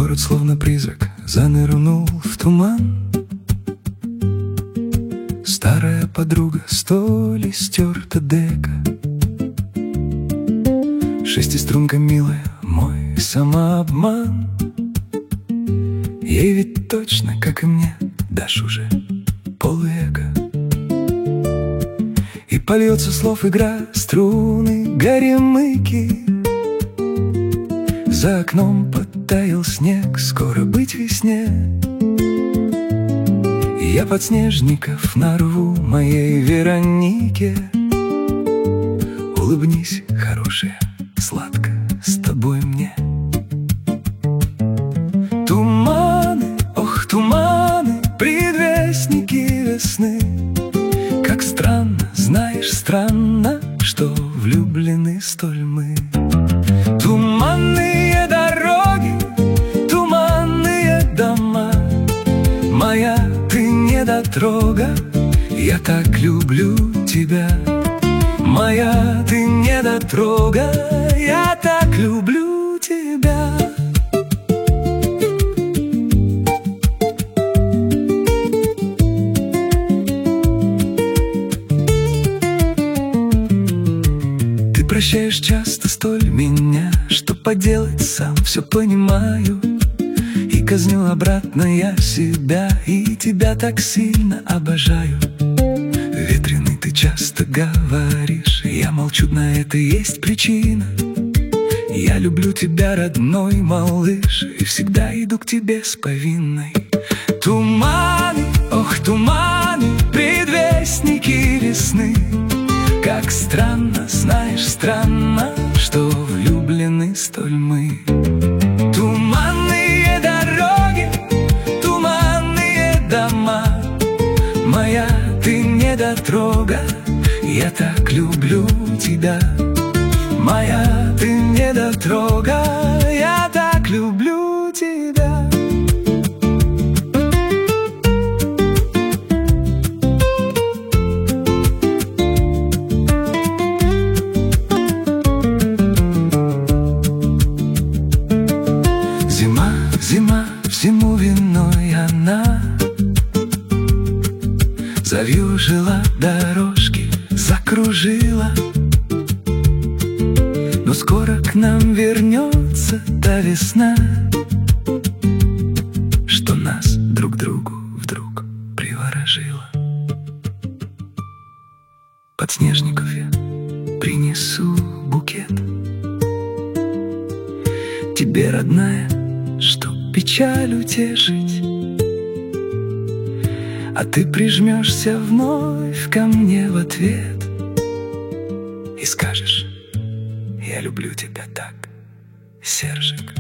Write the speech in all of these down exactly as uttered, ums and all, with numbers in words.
Город словно призрак занырнул в туман. Старая подруга, столь истерта дека. Шестиструнка милая, мой самообман. Ей ведь точно, как и мне, дашь уже полвека. И польется слов игра, струны, горемыки. За окном подтаял снег, скоро быть весне. И я подснежников нарву моей Веронике. Улыбнись, хорошая, сладко с тобой мне. Туманы, ох, туманы, предвестники весны. Как странно, знаешь, странно, что влюблены столь мы. Туманные дороги, туманные дома. Моя ты недотрога, я так люблю тебя. Моя ты недотрога, я так люблю тебя. Ты прощаешь часто столь меня, что поделать сам все понимаю. И казню обратно я себя, и тебя так сильно обожаю. Ветреный ты часто говоришь, я молчу, на это есть причина. Я люблю тебя, родной малыш, и всегда иду к тебе с повинной. Туманы, ох, туманы, предвестники весны. Как странно, знаешь, странно, что влюблены столь мы. Туманные дороги, туманные дома. Моя ты недотрога, я так люблю тебя. Моя ты недотрога, я так люблю тебя. Зима, зима, всему виной она. Завьюжила дорожки, закружила. Но скоро к нам вернется та весна, что нас друг к другу вдруг приворожила. Подснежников я принесу букет тебе, родная, чтоб печаль утешить. А ты прижмешься вновь ко мне в ответ и скажешь: я люблю тебя так, Сержик.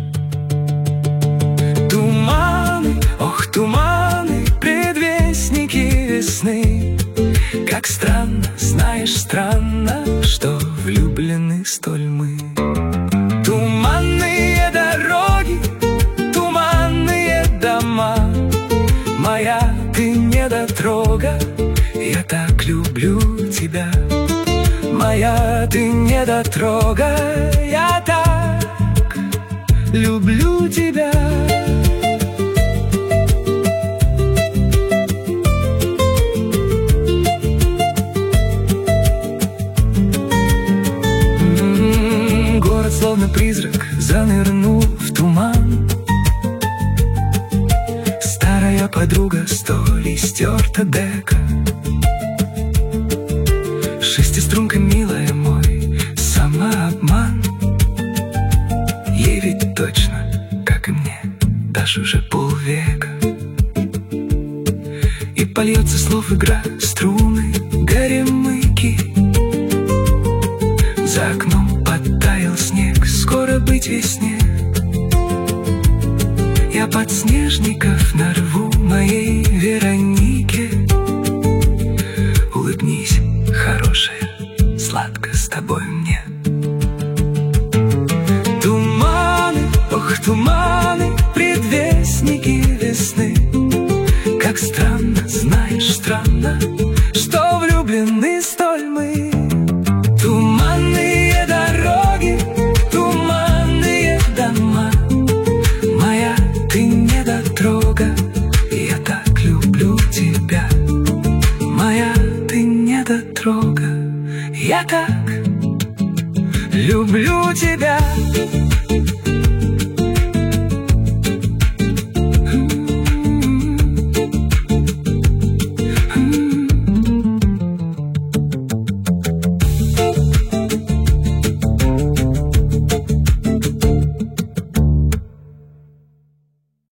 Туманы, ох, туманы, предвестники весны. Как странно, знаешь, странно, что влюблены столь мы. Туманные дороги, туманные дома. Моя ты недотрога, я так люблю тебя. Моя ты недотрога, я так люблю тебя. М-м-м, город словно призрак занырнул в туман. Старая подруга, столь истерта дека. Шестиструнка милая, мой самообман. Ей ведь точно, как и мне, дашь уже полвека. И польется слов игра, струны, горемыки. За окном подтаял снег, скоро быть весне. Я подснежников нарву моей Веронике. Улыбнись, хорошая, сладко с тобой мне. Туманы, ох, туманы, предвестники весны. Как странно, знаешь, странно, что влюблены столь мы. Туманные дороги, туманные дома. Моя трогай. Я так люблю тебя.